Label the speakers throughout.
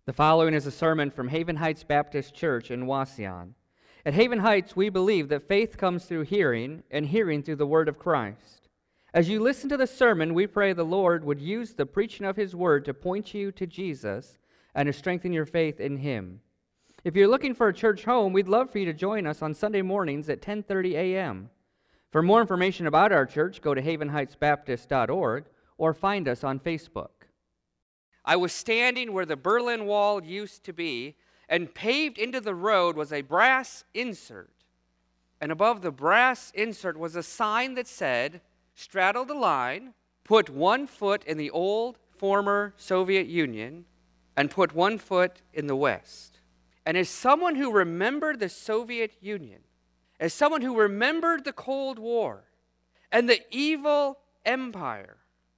Speaker 1: The following is a sermon from Haven Heights Baptist Church in Wauseon. At Haven Heights, we believe that faith comes through hearing, and hearing through the Word of Christ. As you listen to the sermon, we pray the Lord would use the preaching of His Word to point you to Jesus and to strengthen your faith in Him. If you're looking for a church home, we'd love for you to join us on Sunday mornings at 10:30 a.m. For more information about our church, go to havenheightsbaptist.org or find us on Facebook. I was standing where the Berlin Wall used to be, and paved into the road was a brass insert. And above the brass insert was a sign that said, "Straddle the line, put 1 foot in the old former Soviet Union, and put 1 foot in the West." And as someone who remembered the Soviet Union, as someone who remembered the Cold War and the evil empire,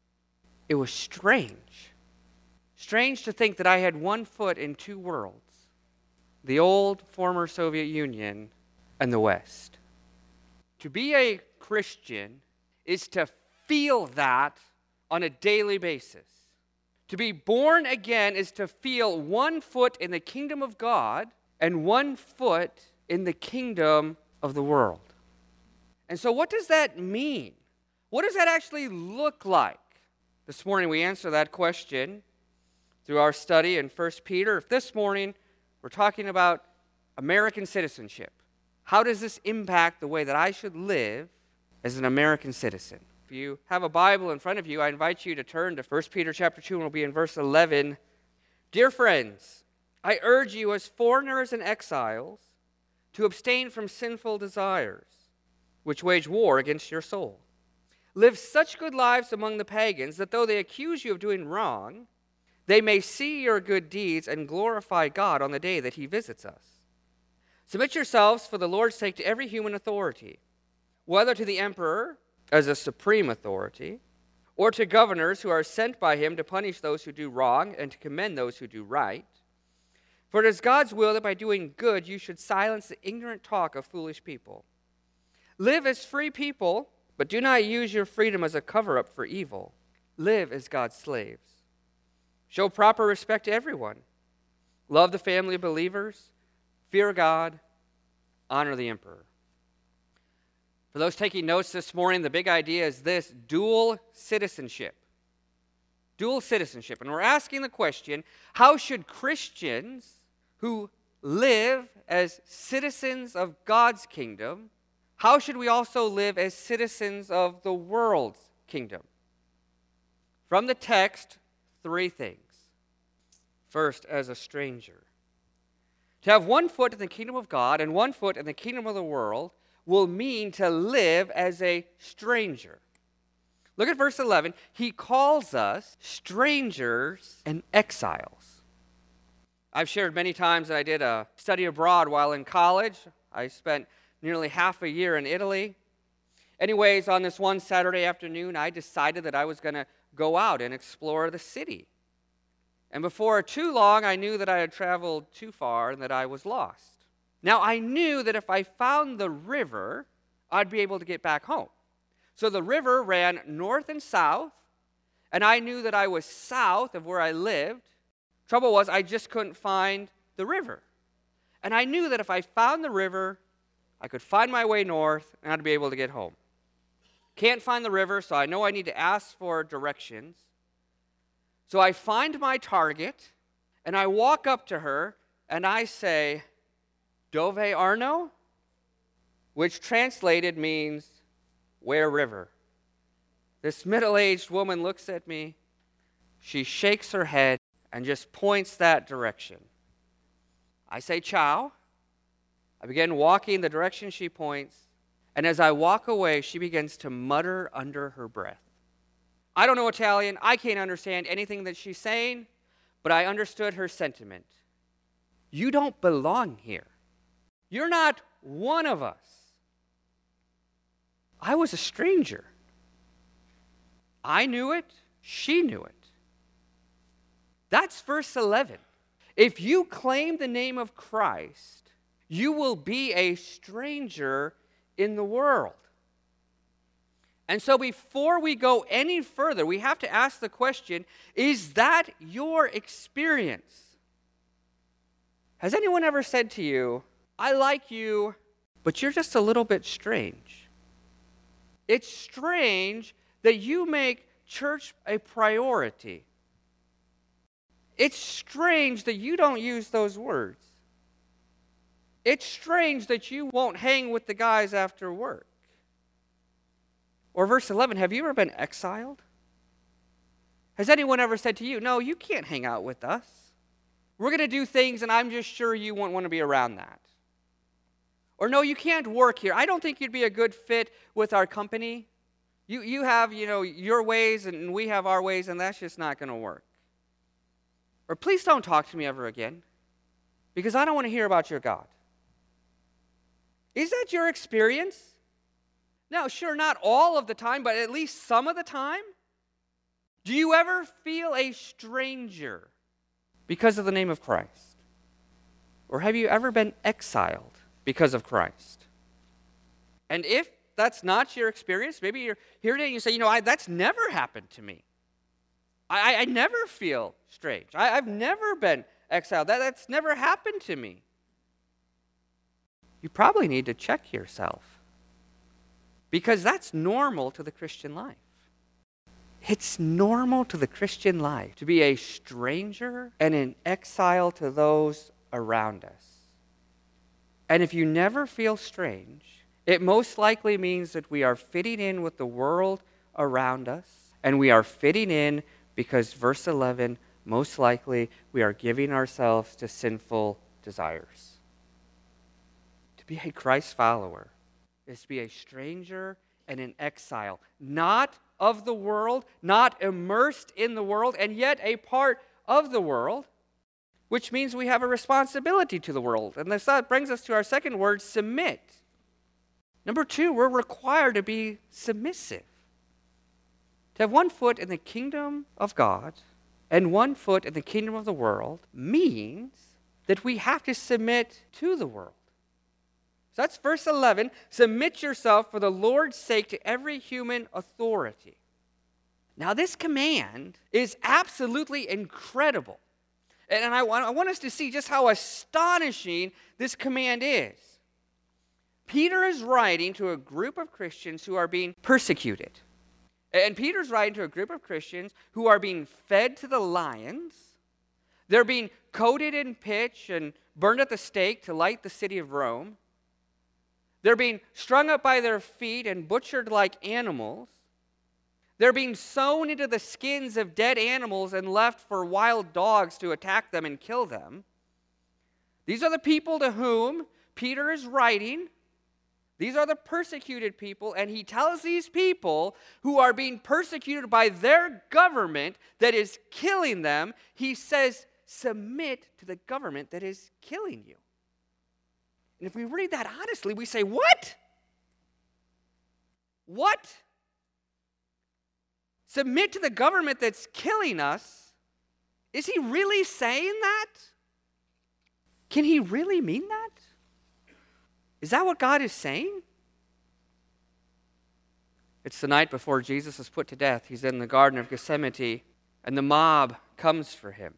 Speaker 1: it was strange. Strange to think that I had 1 foot in two worlds, the old former Soviet Union and the West. To be a Christian is to feel that on a daily basis. To be born again is to feel 1 foot in the kingdom of God and 1 foot in the kingdom of the world. And so what does that mean? What does that actually look like? This morning we answer that question through our study in 1 Peter. This morning, we're talking about American citizenship. How does this impact the way that I should live as an American citizen? If you have a Bible in front of you, I invite you to turn to 1 Peter chapter 2, and we'll be in verse 11. Dear friends, I urge you as foreigners and exiles to abstain from sinful desires, which wage war against your soul. Live such good lives among the pagans that though they accuse you of doing wrong, they may see your good deeds and glorify God on the day that He visits us. Submit yourselves for the Lord's sake to every human authority, whether to the emperor as a supreme authority, or to governors who are sent by him to punish those who do wrong and to commend those who do right. For it is God's will that by doing good you should silence the ignorant talk of foolish people. Live as free people, but do not use your freedom as a cover-up for evil. Live as God's slaves. Show proper respect to everyone. Love the family of believers. Fear God. Honor the emperor. For those taking notes this morning, the big idea is this: dual citizenship. Dual citizenship. And we're asking the question, how should Christians who live as citizens of God's kingdom, how should we also live as citizens of the world's kingdom? From the text, 3 things. First, as a stranger. To have 1 foot in the kingdom of God and 1 foot in the kingdom of the world will mean to live as a stranger. Look at verse 11. He calls us strangers and exiles. I've shared many times that I did a study abroad while in college. I spent nearly half a year in Italy. Anyways, on this one Saturday afternoon, I decided that I was going to go out and explore the city. And before too long, I knew that I had traveled too far and that I was lost. Now, I knew that if I found the river, I'd be able to get back home. So the river ran north and south, and I knew that I was south of where I lived. Trouble was, I just couldn't find the river. And I knew that if I found the river, I could find my way north, and I'd be able to get home. Can't find the river, so I know I need to ask for directions. So I find my target, and I walk up to her, and I say, "Dove Arno?" which translated means, "Where river?" This middle-aged woman looks at me, she shakes her head, and just points that direction. I say, "Ciao." I begin walking the direction she points, and as I walk away, she begins to mutter under her breath. I don't know Italian. I can't understand anything that she's saying, but I understood her sentiment. You don't belong here. You're not one of us. I was a stranger. I knew it. She knew it. That's verse 11. If you claim the name of Christ, you will be a stranger in the world. And so before we go any further, we have to ask the question, is that your experience? Has anyone ever said to you, I like you, but you're just a little bit strange? It's strange that you make church a priority. It's strange that you don't use those words. It's strange that you won't hang with the guys after work. Or verse 11, have you ever been exiled? Has anyone ever said to you, no, you can't hang out with us. We're going to do things and I'm just sure you won't want to be around that. Or no, you can't work here. I don't think you'd be a good fit with our company. You have, your ways and we have our ways and that's just not going to work. Or please don't talk to me ever again because I don't want to hear about your God. Is that your experience? Now, sure, not all of the time, but at least some of the time. Do you ever feel a stranger because of the name of Christ? Or have you ever been exiled because of Christ? And if that's not your experience, maybe you're here today and you say, that's never happened to me. I never feel strange. I've never been exiled. That's never happened to me. You probably need to check yourself because that's normal to the Christian life. It's normal to the Christian life to be a stranger and an exile to those around us. And if you never feel strange, it most likely means that we are fitting in with the world around us, and we are fitting in because, verse 11, most likely we are giving ourselves to sinful desires. To be a Christ follower is to be a stranger and an exile, not of the world, not immersed in the world, and yet a part of the world, which means we have a responsibility to the world. And this brings us to our second word, submit. Number 2, we're required to be submissive. To have one foot in the kingdom of God and one foot in the kingdom of the world means that we have to submit to the world. So that's verse 11. Submit yourself for the Lord's sake to every human authority. Now this command is absolutely incredible. And I want us to see just how astonishing this command is. Peter is writing to a group of Christians who are being persecuted. And Peter's writing to a group of Christians who are being fed to the lions. They're being coated in pitch and burned at the stake to light the city of Rome. They're being strung up by their feet and butchered like animals. They're being sewn into the skins of dead animals and left for wild dogs to attack them and kill them. These are the people to whom Peter is writing. These are the persecuted people, and he tells these people who are being persecuted by their government that is killing them, he says, submit to the government that is killing you. And if we read that honestly, we say, what? What? Submit to the government that's killing us? Is he really saying that? Can he really mean that? Is that what God is saying? It's the night before Jesus is put to death. He's in the Garden of Gethsemane, and the mob comes for him.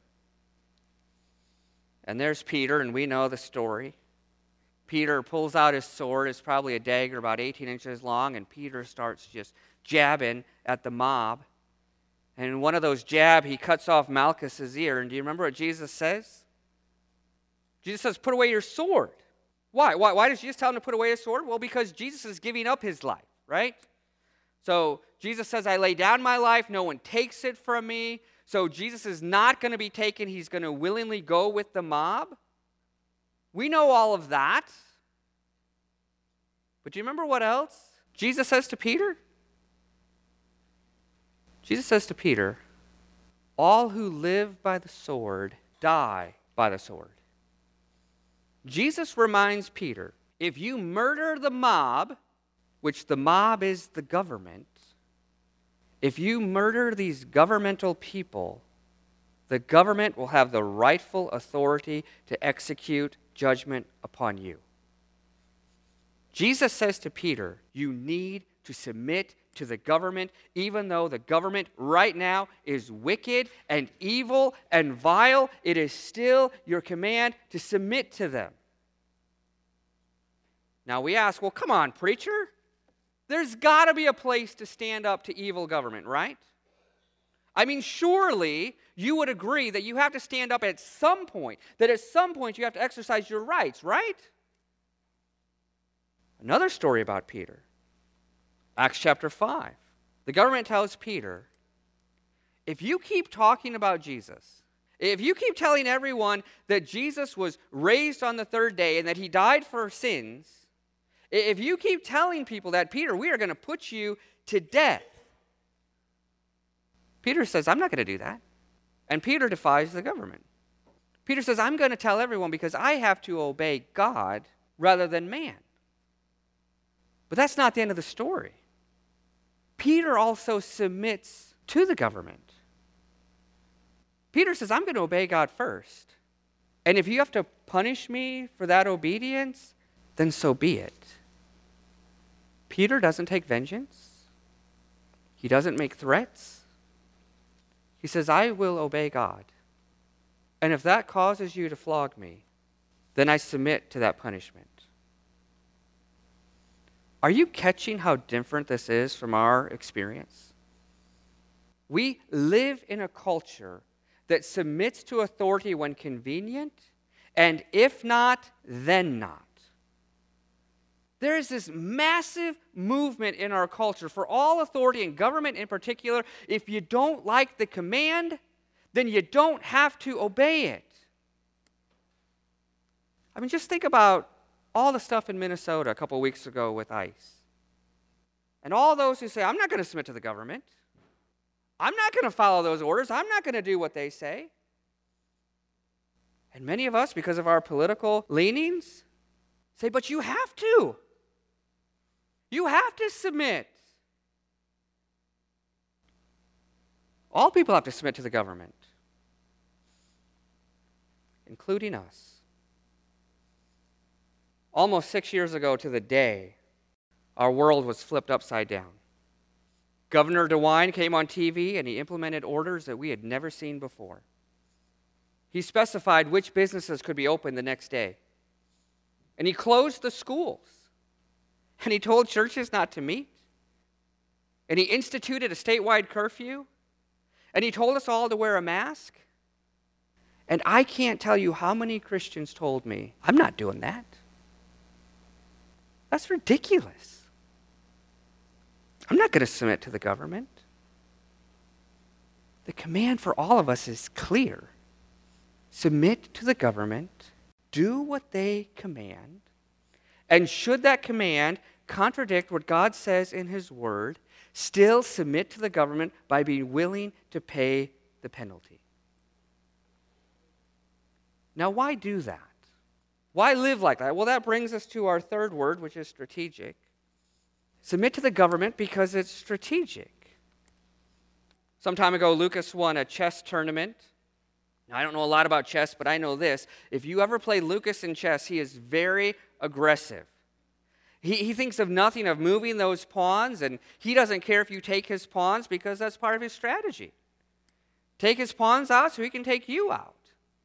Speaker 1: And there's Peter, and we know the story. Peter pulls out his sword. It's probably a dagger about 18 inches long, and Peter starts just jabbing at the mob. And in one of those jabs, he cuts off Malchus's ear. And do you remember what Jesus says? Jesus says, put away your sword. Why? Why does Jesus tell him to put away his sword? Well, because Jesus is giving up his life, right? So Jesus says, I lay down my life. No one takes it from me. So Jesus is not going to be taken. He's going to willingly go with the mob. We know all of that. But do you remember what else Jesus says to Peter? Jesus says to Peter, all who live by the sword die by the sword. Jesus reminds Peter, if you murder the mob, which the mob is the government, if you murder these governmental people, the government will have the rightful authority to execute judgment upon you. Jesus says to Peter, you need to submit to the government, even though the government right now is wicked and evil and vile. It is still your command to submit to them. Now we ask, well, come on, preacher. There's got to be a place to stand up to evil government, right? I mean, surely you would agree that you have to stand up at some point, that at some point you have to exercise your rights, right? Another story about Peter. Acts chapter 5. The government tells Peter, if you keep talking about Jesus, if you keep telling everyone that Jesus was raised on the third day and that he died for sins, if you keep telling people that, Peter, we are going to put you to death. Peter says, I'm not going to do that. And Peter defies the government. Peter says, I'm going to tell everyone because I have to obey God rather than man. But that's not the end of the story. Peter also submits to the government. Peter says, I'm going to obey God first. And if you have to punish me for that obedience, then so be it. Peter doesn't take vengeance. He doesn't make threats. He says, I will obey God. And if that causes you to flog me, then I submit to that punishment. Are you catching how different this is from our experience? We live in a culture that submits to authority when convenient, and if not, then not. There is this massive movement in our culture for all authority and government in particular. If you don't like the command, then you don't have to obey it. I mean, just think about all the stuff in Minnesota a couple weeks ago with ICE. And all those who say, I'm not going to submit to the government. I'm not going to follow those orders. I'm not going to do what they say. And many of us, because of our political leanings, say, but you have to. You have to submit. All people have to submit to the government, including us. Almost 6 years ago to the day, our world was flipped upside down. Governor DeWine came on TV and he implemented orders that we had never seen before. He specified which businesses could be open the next day. And he closed the schools. And he told churches not to meet. And he instituted a statewide curfew. And he told us all to wear a mask. And I can't tell you how many Christians told me, I'm not doing that. That's ridiculous. I'm not going to submit to the government. The command for all of us is clear. Submit to the government, do what they command, and should that command contradict what God says in His Word, still submit to the government by being willing to pay the penalty. Now, why do that? Why live like that? Well, that brings us to our third word, which is strategic. Submit to the government because it's strategic. Some time ago, Lucas won a chess tournament. Now, I don't know a lot about chess, but I know this. If you ever play Lucas in chess, he is very aggressive. He thinks of nothing of moving those pawns, and he doesn't care if you take his pawns because that's part of his strategy. Take his pawns out so he can take you out.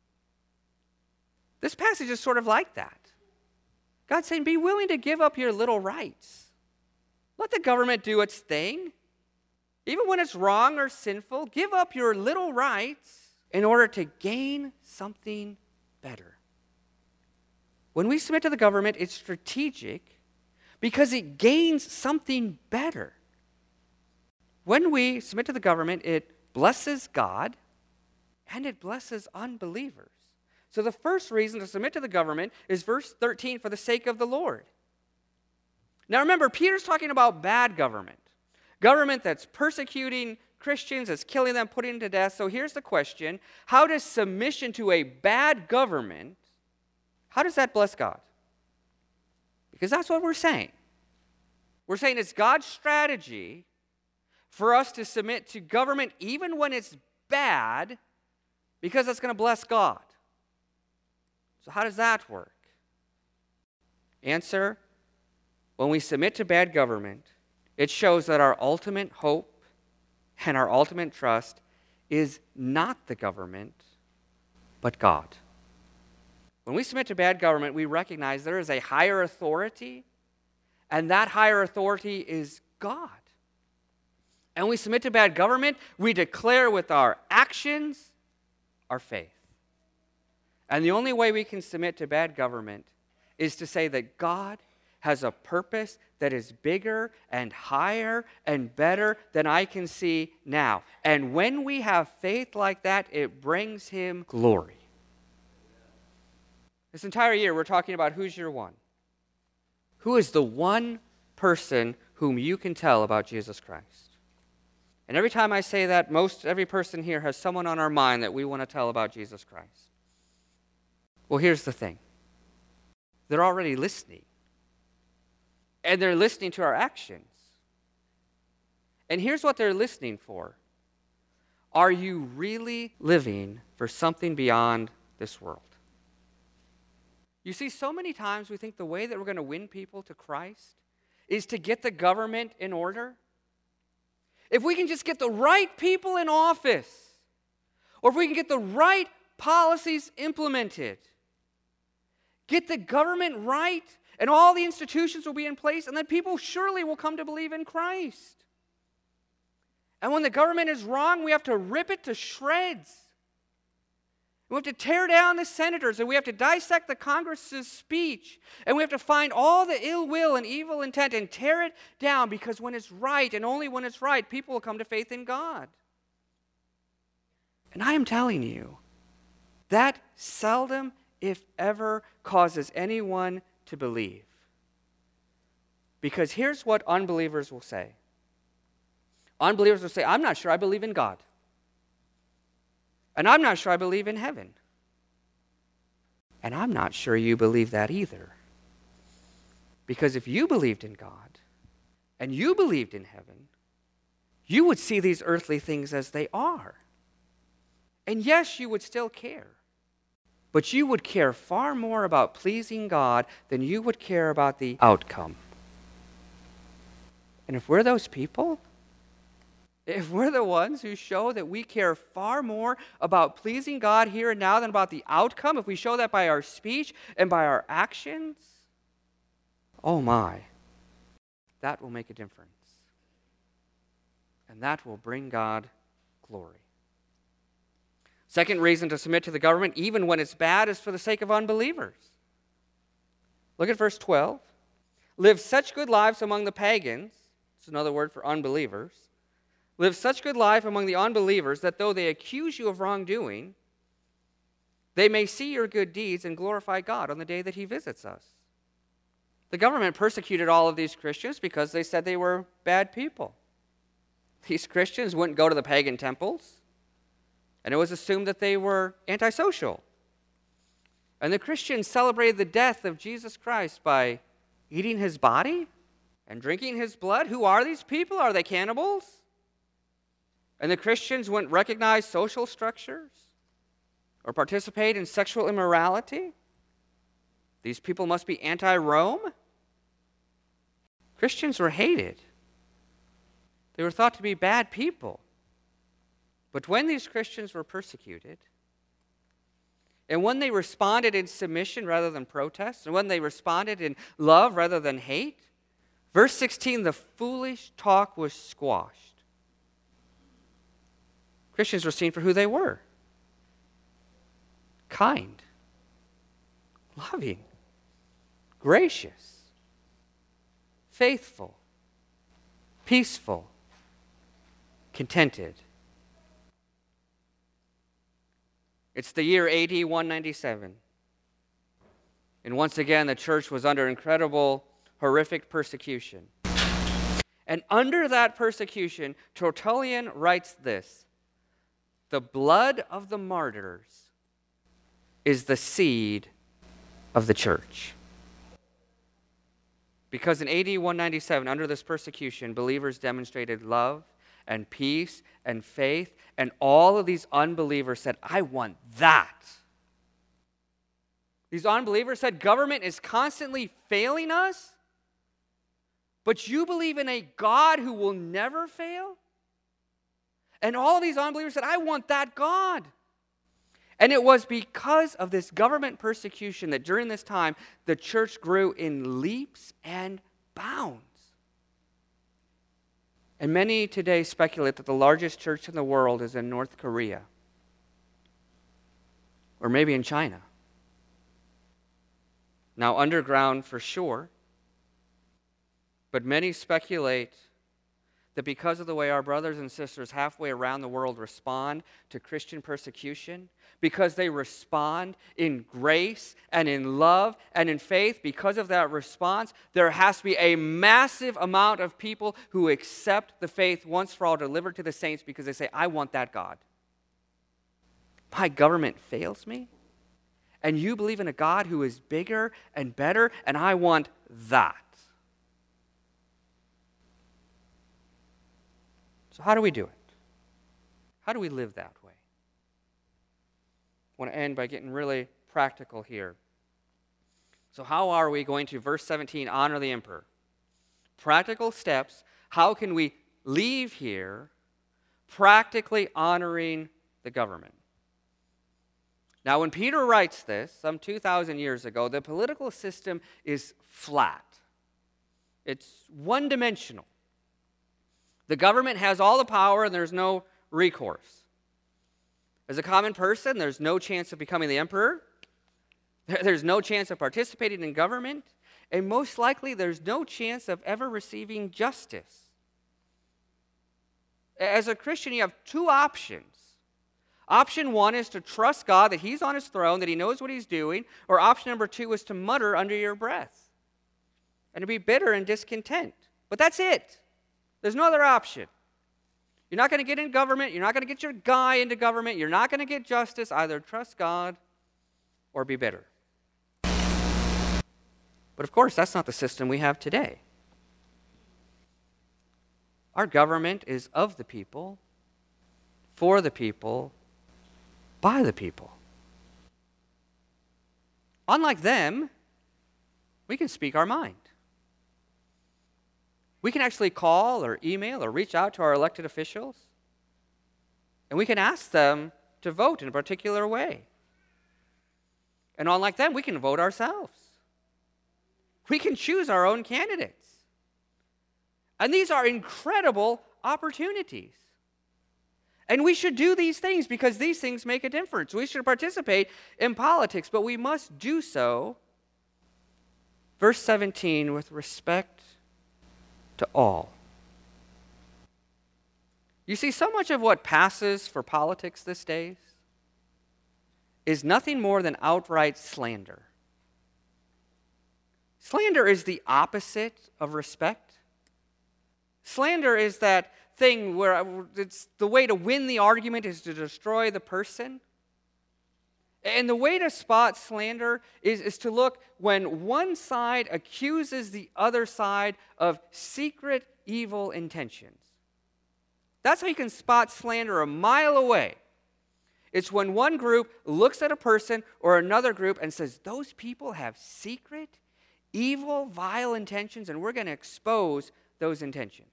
Speaker 1: This passage is sort of like that. God's saying, be willing to give up your little rights. Let the government do its thing. Even when it's wrong or sinful, give up your little rights in order to gain something better. When we submit to the government, it's strategic because it gains something better. When we submit to the government, it blesses God and it blesses unbelievers. So the first reason to submit to the government is verse 13, for the sake of the Lord. Now remember, Peter's talking about bad government. Government that's persecuting Christians, that's killing them, putting them to death. So here's the question. How does submission to a bad government, how does that bless God? Because that's what we're saying. We're saying it's God's strategy for us to submit to government even when it's bad, because that's going to bless God. So how does that work? Answer, when we submit to bad government, It shows that our ultimate hope and our ultimate trust is not the government, but God. When we submit to bad government, we recognize there is a higher authority, and that higher authority is God. And we submit to bad government, we declare with our actions our faith. And the only way we can submit to bad government is to say that God has a purpose that is bigger and higher and better than I can see now. And when we have faith like that, it brings Him glory. This entire year, we're talking about who's your one. Who is the one person whom you can tell about Jesus Christ? And every time I say that, every person here has someone on our mind that we want to tell about Jesus Christ. Well, here's the thing. They're already listening. And they're listening to our actions. And here's what they're listening for. Are you really living for something beyond this world? You see, so many times we think the way that we're going to win people to Christ is to get the government in order. If we can just get the right people in office, or if we can get the right policies implemented, get the government right, and all the institutions will be in place, and then people surely will come to believe in Christ. And when the government is wrong, we have to rip it to shreds. We have to tear down the senators, and we have to dissect the Congress's speech, and we have to find all the ill will and evil intent and tear it down, because when it's right, and only when it's right, people will come to faith in God. And I am telling you, that seldom, if ever, causes anyone to believe. Because here's what unbelievers will say. Unbelievers will say, I'm not sure I believe in God. And I'm not sure I believe in heaven. And I'm not sure you believe that either. Because if you believed in God and you believed in heaven, you would see these earthly things as they are. And yes, you would still care. But you would care far more about pleasing God than you would care about the outcome. And if we're those people, if we're the ones who show that we care far more about pleasing God here and now than about the outcome, if we show that by our speech and by our actions, oh my, that will make a difference. And that will bring God glory. Second reason to submit to the government, even when it's bad, is for the sake of unbelievers. Look at verse 12. Live such good lives among the pagans, it's another word for unbelievers. Live such good life among the unbelievers that though they accuse you of wrongdoing, they may see your good deeds and glorify God on the day that He visits us. The government persecuted all of these Christians because they said they were bad people. These Christians wouldn't go to the pagan temples, and it was assumed that they were antisocial. And the Christians celebrated the death of Jesus Christ by eating His body and drinking His blood. Who are these people? Are they cannibals? And the Christians wouldn't recognize social structures or participate in sexual immorality. These people must be anti-Rome. Christians were hated. They were thought to be bad people. But when these Christians were persecuted, and when they responded in submission rather than protest, and when they responded in love rather than hate, verse 16, the foolish talk was squashed. Christians were seen for who they were. Kind, loving, gracious, faithful, peaceful, contented. It's the year AD 197. And once again, the church was under incredible, horrific persecution. And under that persecution, Tertullian writes this: the blood of the martyrs is the seed of the church. Because in AD 197, under this persecution, believers demonstrated love and peace and faith, and all of these unbelievers said, I want that. These unbelievers said, government is constantly failing us, But you believe in a God who will never fail? And all these unbelievers said, I want that God. And it was because of this government persecution that during this time, the church grew in leaps and bounds. And many today speculate that the largest church in the world is in North Korea. Or maybe in China. Now, underground for sure. But many speculate that because of the way our brothers and sisters halfway around the world respond to Christian persecution, because they respond in grace and in love and in faith, because of that response, there has to be a massive amount of people who accept the faith once for all delivered to the saints because they say, I want that God. My government fails me, and you believe in a God who is bigger and better, and I want that. So how do we do it? How do we live that way? I want to end by getting really practical here. So how are we going to, verse 17, honor the emperor? Practical steps. How can we leave here practically honoring the government? Now, when Peter writes this, some 2,000 years ago, the political system is flat. It's one-dimensional. The government has all the power and there's no recourse. As a common person, there's no chance of becoming the emperor. There's no chance of participating in government. And most likely, there's no chance of ever receiving justice. As a Christian, you have two options. Option one is to trust God that He's on His throne, that He knows what He's doing. Or option number two is to mutter under your breath and to be bitter and discontent. But that's it. There's no other option. You're not going to get in government. You're not going to get your guy into government. You're not going to get justice. Either trust God or be bitter. But of course, that's not the system we have today. Our government is of the people, for the people, by the people. Unlike them, we can speak our mind. We can actually call or email or reach out to our elected officials, and we can ask them to vote in a particular way. And unlike them, we can vote ourselves. We can choose our own candidates. And these are incredible opportunities. And we should do these things because these things make a difference. We should participate in politics, but we must do so, verse 17, with respect to all. You see, so much of what passes for politics these days is nothing more than outright slander. Slander is the opposite of respect. Slander is that thing where it's the way to win the argument is to destroy the person. And the way to spot slander is to look when one side accuses the other side of secret evil intentions. That's how you can spot slander a mile away. It's when one group looks at a person or another group and says, those people have secret, evil, vile intentions, and we're going to expose those intentions.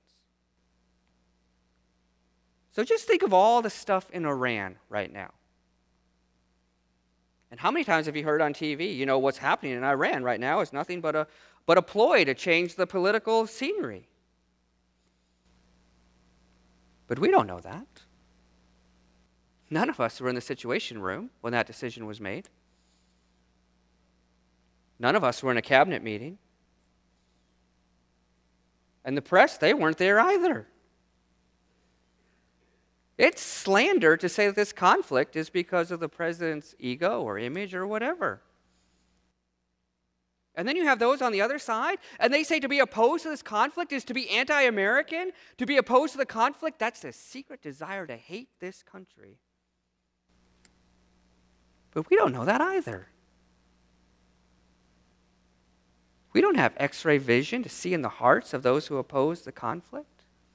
Speaker 1: So just think of all the stuff in Iran right now. And how many times have you heard on TV, you know, what's happening in Iran right now is nothing but a ploy to change the political scenery. But we don't know that. None of us were in the Situation Room when that decision was made. None of us were in a cabinet meeting. And the press, they weren't there either. It's slander to say that this conflict is because of the president's ego or image or whatever. And then you have those on the other side, and they say to be opposed to this conflict is to be anti-American. To be opposed to the conflict, that's a secret desire to hate this country. But we don't know that either. We don't have X-ray vision to see in the hearts of those who oppose the conflict.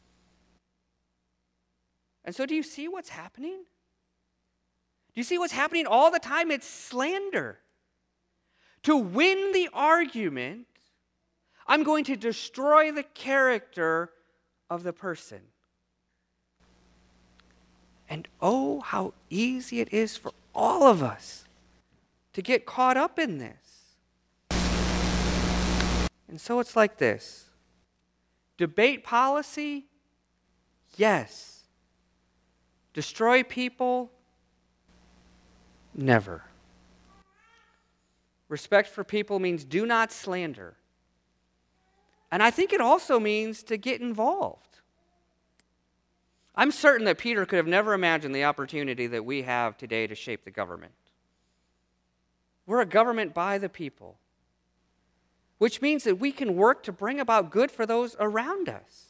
Speaker 1: And so do you see what's happening? Do you see what's happening all the time? It's slander. To win the argument, I'm going to destroy the character of the person. And oh, how easy it is for all of us to get caught up in this. And so it's like this. Debate policy? Yes. Destroy people? Never. Respect for people means do not slander. And I think it also means to get involved. I'm certain that Peter could have never imagined the opportunity that we have today to shape the government. We're a government by the people, which means that we can work to bring about good for those around us.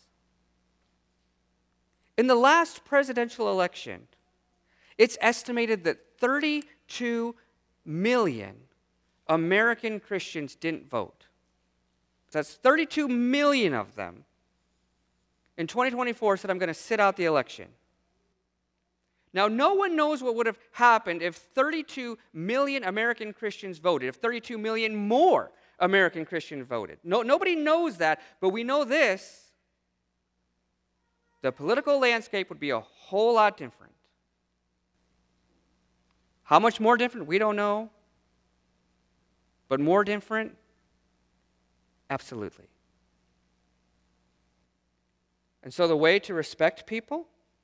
Speaker 1: In the last presidential election, it's estimated that 32 million American Christians didn't vote. That's 32 million of them in 2024 said, I'm going to sit out the election. Now, no one knows what would have happened if 32 million American Christians voted, if 32 million more American Christians voted. Nobody knows that, but we know this. The political landscape would be a whole lot different. How much more different? We don't know. But more different? Absolutely. And so the way to respect people,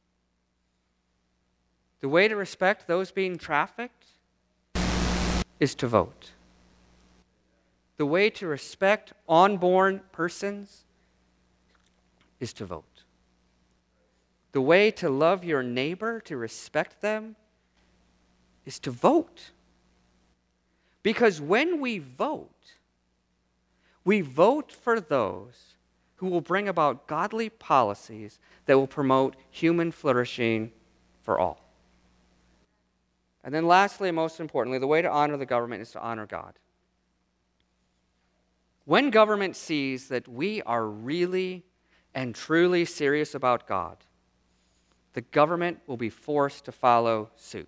Speaker 1: the way to respect those being trafficked, is to vote. The way to respect unborn persons is to vote. The way to love your neighbor, to respect them, is to vote. Because when we vote for those who will bring about godly policies that will promote human flourishing for all. And then lastly, and most importantly, the way to honor the government is to honor God. When government sees that we are really and truly serious about God, the government will be forced to follow suit.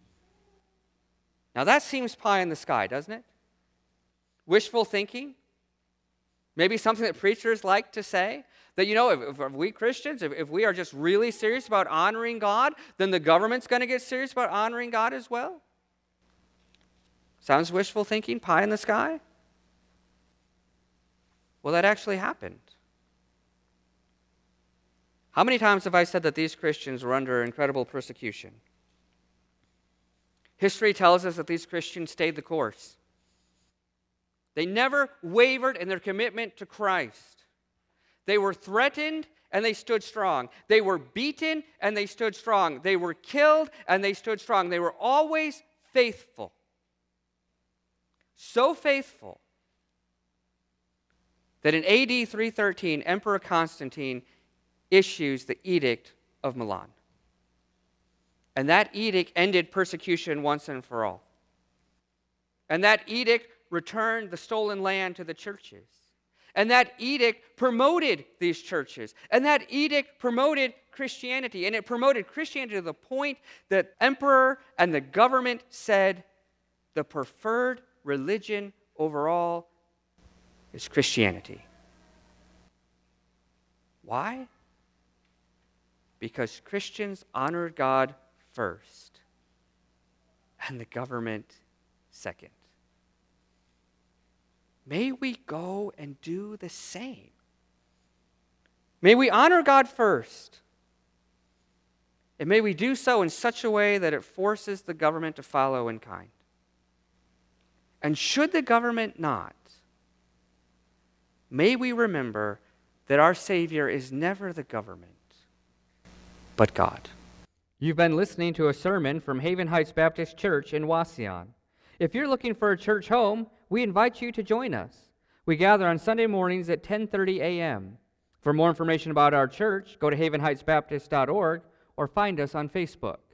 Speaker 1: Now that seems pie in the sky, doesn't it? Wishful thinking? Maybe something that preachers like to say, that, if we Christians, if we are just really serious about honoring God, then the government's going to get serious about honoring God as well. Sounds wishful thinking, pie in the sky? Well, that actually happened. How many times have I said that these Christians were under incredible persecution? History tells us that these Christians stayed the course. They never wavered in their commitment to Christ. They were threatened and they stood strong. They were beaten and they stood strong. They were killed and they stood strong. They were always faithful. So faithful that in AD 313, Emperor Constantine issues the Edict of Milan. And that edict ended persecution once and for all. And that edict returned the stolen land to the churches. And that edict promoted these churches. And that edict promoted Christianity. And it promoted Christianity to the point that emperor and the government said the preferred religion overall is Christianity. Why? Because Christians honored God first and the government second. May we go and do the same. May we honor God first. And may we do so in such a way that it forces the government to follow in kind. And should the government not, may we remember that our Savior is never the government, but God.
Speaker 2: You've been listening to a sermon from Haven Heights Baptist Church in Wauseon. If you're looking for a church home, we invite you to join us. We gather on Sunday mornings at 10:30 a.m. For more information about our church, go to havenheightsbaptist.org or find us on Facebook.